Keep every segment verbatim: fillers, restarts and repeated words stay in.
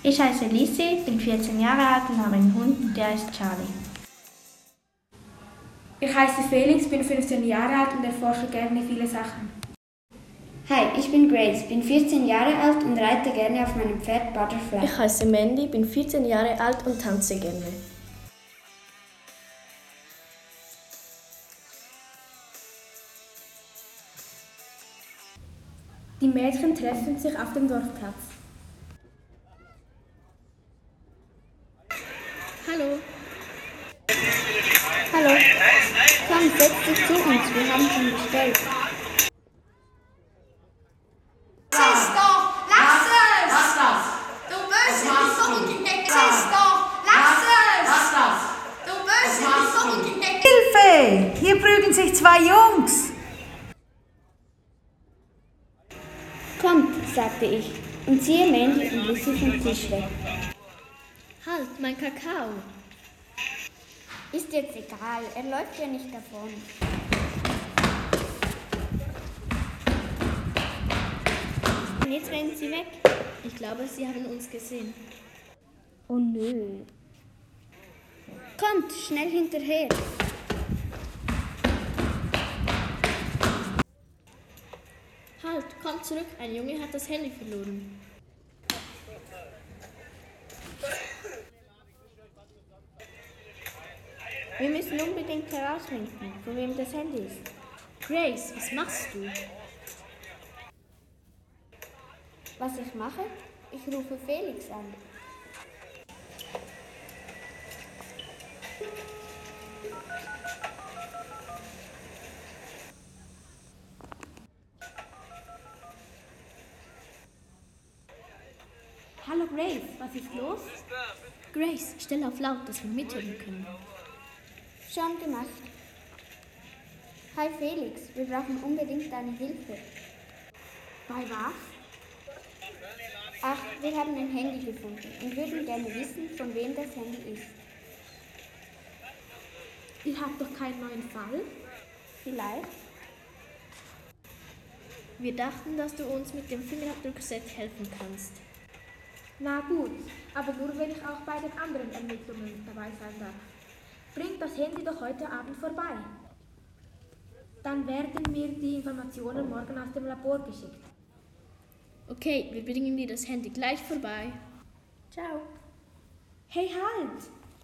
Ich heiße Lissy, bin vierzehn Jahre alt und habe einen Hund und der ist Charlie. Ich heiße Felix, bin fünfzehn Jahre alt und erforsche gerne viele Sachen. Hi, ich bin Grace, bin vierzehn Jahre alt und reite gerne auf meinem Pferd Butterfly. Ich heiße Mandy, bin vierzehn Jahre alt und tanze gerne. Die Mädchen treffen sich auf dem Dorfplatz. Hallo. Hallo. Komm, setz dich zu uns, wir haben schon bestellt. Lass es doch! Lass es! Lass das! Du böse Vogel! Lass es doch! Lass es! Lass das! Du böse Vogel! Hilfe! Hier prügeln sich zwei Jungs! Kommt, sagte ich und ziehe Mandy und Lissy vom Tisch weg. Halt, mein Kakao. Ist jetzt egal, er läuft ja nicht davon. Und jetzt rennen sie weg. Ich glaube, sie haben uns gesehen. Oh nö. Kommt, schnell hinterher. Halt, komm zurück, ein Junge hat das Handy verloren. Wir müssen unbedingt herausfinden, von wem das Handy ist. Grace, was machst du? Was ich mache? Ich rufe Felix an. Hallo Grace, was ist los? Grace, stell auf laut, dass wir mithören können. Schon gemacht. Hi Felix, wir brauchen unbedingt deine Hilfe. Bei was? Ach, wir haben ein Handy gefunden und würden gerne wissen, von wem das Handy ist. Ihr habt doch keinen neuen Fall? Vielleicht? Wir dachten, dass du uns mit dem Fingerabdruckset helfen kannst. Na gut, aber nur wenn ich auch bei den anderen Ermittlungen dabei sein darf. Bringt das Handy doch heute Abend vorbei. Dann werden mir die Informationen morgen aus dem Labor geschickt. Okay, wir bringen dir das Handy gleich vorbei. Ciao. Hey, halt!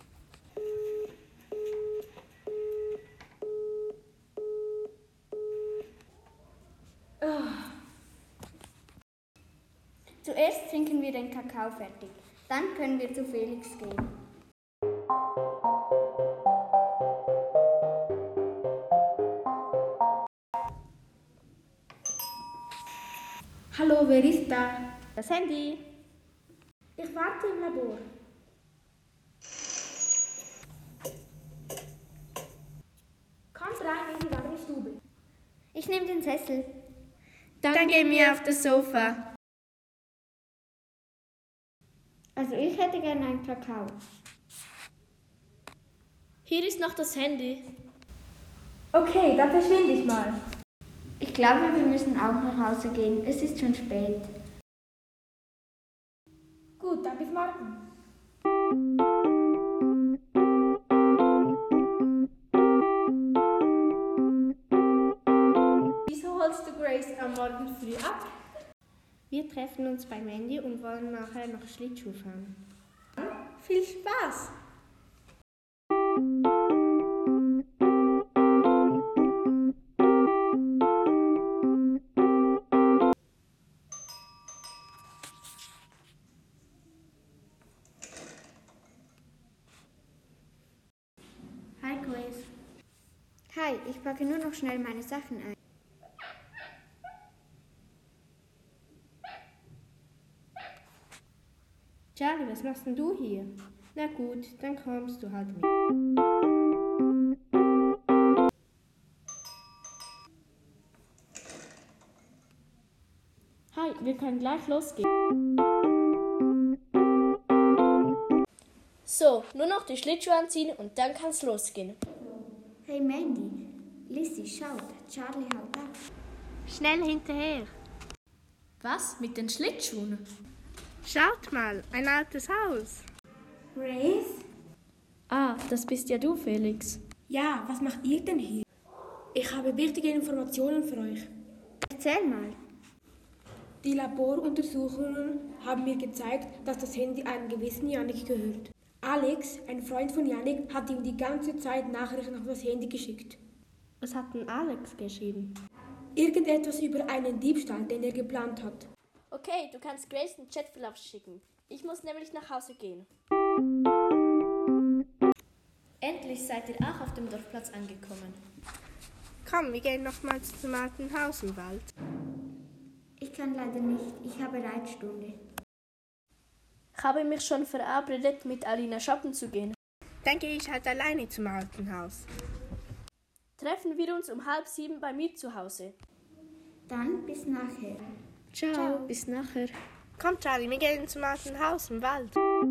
Oh. Zuerst trinken wir den Kakao fertig. Dann können wir zu Felix gehen. Hallo, wer ist da? Das Handy. Ich warte im Labor. Kommt rein in die warme Stube. Ich nehme den Sessel. Dann, Dann gehen wir auf das Sofa. Also ich hätte gerne einen Kakao. Hier ist noch das Handy. Okay, dann verschwinde ich mal. Ich glaube, wir müssen auch nach Hause gehen. Es ist schon spät. Gut, dann bis morgen. Wieso holst du Grace am Morgen früh ab? Wir treffen uns bei Mandy und wollen nachher noch Schlittschuh fahren. Viel Spaß! Hi Grace. Hi, ich packe nur noch schnell meine Sachen ein. Charlie, was machst denn du hier? Na gut, dann kommst du halt mit. Hi, wir können gleich losgehen. So, nur noch die Schlittschuhe anziehen und dann kann's losgehen. Hey Mandy, Lissy, schaut, Charlie haut ab. Schnell hinterher. Was? Mit den Schlittschuhen? Schaut mal, ein altes Haus. Grace? Ah, das bist ja du, Felix. Ja, was macht ihr denn hier? Ich habe wichtige Informationen für euch. Erzähl mal. Die Laboruntersuchungen haben mir gezeigt, dass das Handy einem gewissen Yannick gehört. Alex, ein Freund von Yannick, hat ihm die ganze Zeit Nachrichten auf das Handy geschickt. Was hat denn Alex geschrieben? Irgendetwas über einen Diebstahl, den er geplant hat. Okay, du kannst Grace einen Chatverlauf schicken. Ich muss nämlich nach Hause gehen. Endlich seid ihr auch auf dem Dorfplatz angekommen. Komm, wir gehen nochmals zum alten Haus im Wald. Ich kann leider nicht. Ich habe Reitstunde. Ich habe mich schon verabredet, mit Alina shoppen zu gehen. Dann gehe ich halt alleine zum alten Haus. Treffen wir uns um halb sieben bei mir zu Hause. Dann bis nachher. Ciao, Ciao. Bis nachher. Komm, Charlie, wir gehen zum alten Haus im Wald.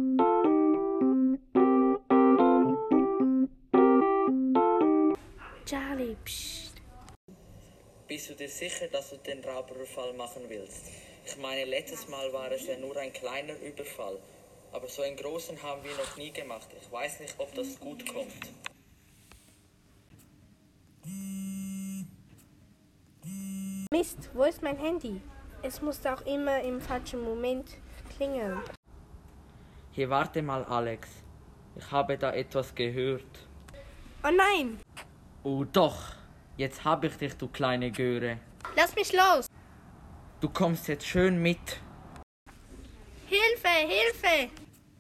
Charlie, psst. Bist du dir sicher, dass du den Raubüberfall machen willst? Ich meine, letztes Mal war es ja nur ein kleiner Überfall. Aber so einen großen haben wir noch nie gemacht. Ich weiß nicht, ob das gut kommt. Mist, wo ist mein Handy? Es muss auch immer im falschen Moment klingeln. Hier, warte mal, Alex. Ich habe da etwas gehört. Oh nein! Oh doch, jetzt habe ich dich, du kleine Göre. Lass mich los! Du kommst jetzt schön mit. Hilfe, Hilfe!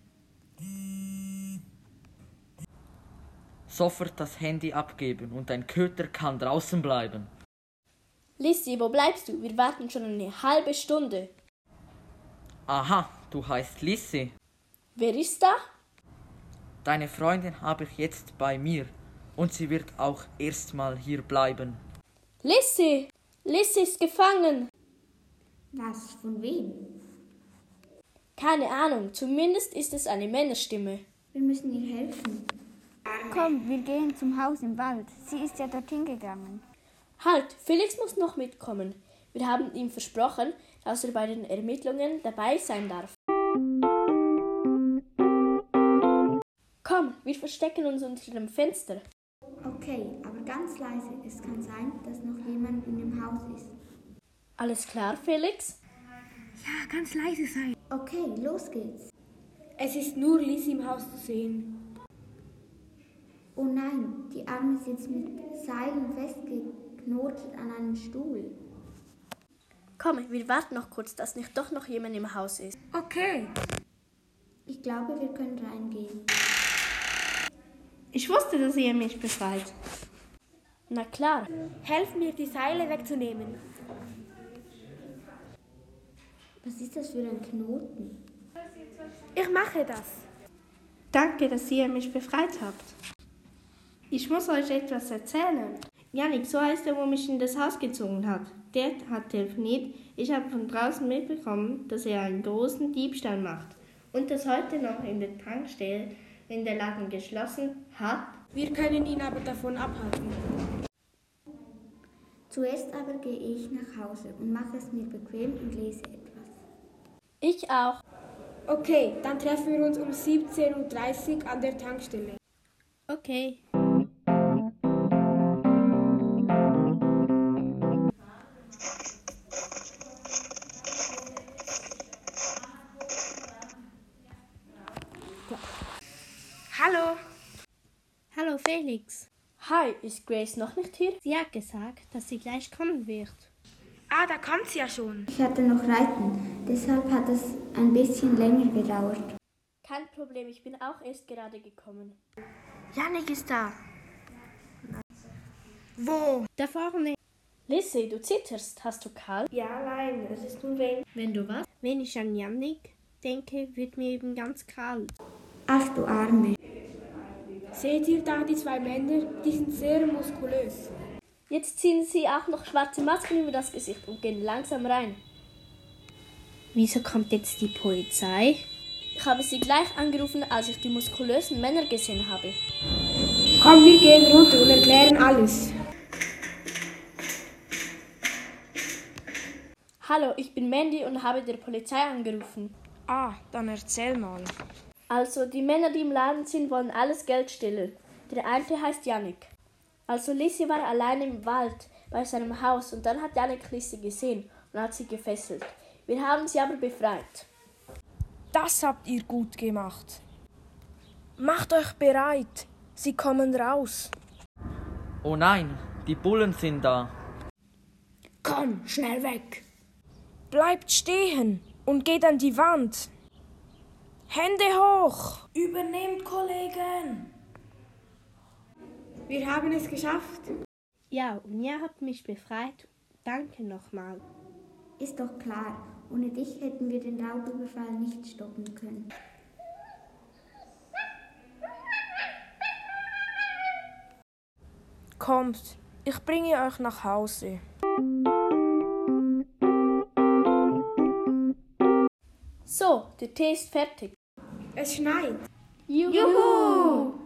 Sofort das Handy abgeben und dein Köter kann draußen bleiben. Lissy, wo bleibst du? Wir warten schon eine halbe Stunde. Aha, du heißt Lissy. Wer ist da? Deine Freundin habe ich jetzt bei mir und sie wird auch erstmal hier bleiben. Lissy! Lissy ist gefangen. Was? Von wem? Keine Ahnung, zumindest ist es eine Männerstimme. Wir müssen ihr helfen. Komm, wir gehen zum Haus im Wald. Sie ist ja dorthin gegangen. Halt, Felix muss noch mitkommen. Wir haben ihm versprochen, dass er bei den Ermittlungen dabei sein darf. Komm, wir verstecken uns unter dem Fenster. Okay, aber ganz leise. Es kann sein, dass noch jemand in dem Haus ist. Alles klar, Felix? Ja, ganz leise sein. Okay, los geht's. Es ist nur Lissy im Haus zu sehen. Oh nein, die Arme sitzt mit Seilen festgeknotet an einem Stuhl. Komm, wir warten noch kurz, dass nicht doch noch jemand im Haus ist. Okay. Ich glaube, wir können reingehen. Ich wusste, dass ihr mich befreit. Na klar. Helf mir, die Seile wegzunehmen. Was ist das für ein Knoten? Ich mache das. Danke, dass ihr mich befreit habt. Ich muss euch etwas erzählen. Yannick, so heißt er, wo mich in das Haus gezogen hat. Der hat telefoniert. Ich habe von draußen mitbekommen, dass er einen großen Diebstahl macht. Und das heute noch in der Tankstelle, wenn der Laden geschlossen hat. Wir können ihn aber davon abhalten. Zuerst aber gehe ich nach Hause und mache es mir bequem und lese etwas. Ich auch. Okay, dann treffen wir uns um siebzehn Uhr dreißig an der Tankstelle. Okay. Hallo. Hallo Felix. Hi, ist Grace noch nicht hier? Sie hat gesagt, dass sie gleich kommen wird. Ah, da kommt sie ja schon. Ich hatte noch Reiten, deshalb hat es ein bisschen länger gedauert. Kein Problem, ich bin auch erst gerade gekommen. Yannick ist da. Wo? Da vorne. Lissy, du zitterst. Hast du kalt? Ja, nein, es ist nur wenn... Wenn du was? Wenn ich an Yannick denke, wird mir eben ganz kalt. Ach du Arme. Seht ihr da die zwei Männer? Die sind sehr muskulös. Jetzt ziehen sie auch noch schwarze Masken über das Gesicht und gehen langsam rein. Wieso kommt jetzt die Polizei? Ich habe sie gleich angerufen, als ich die muskulösen Männer gesehen habe. Komm, wir gehen runter und erklären alles. Hallo, ich bin Mandy und habe der Polizei angerufen. Ah, dann erzähl mal. Also, die Männer, die im Laden sind, wollen alles Geld stehlen. Der eine heißt Jannik. Also, Lissi war allein im Wald bei seinem Haus und dann hat Jannik Lissi gesehen und hat sie gefesselt. Wir haben sie aber befreit. Das habt ihr gut gemacht. Macht euch bereit, sie kommen raus. Oh nein, die Bullen sind da. Komm, schnell weg. Bleibt stehen und geht an die Wand. Hände hoch. Übernehmt, Kollegen! Wir haben es geschafft. Ja, und ihr habt mich befreit. Danke nochmal. Ist doch klar, ohne dich hätten wir den Raubüberfall nicht stoppen können. Kommt, ich bringe euch nach Hause. So, der Tee ist fertig. Es schneit. Juhu!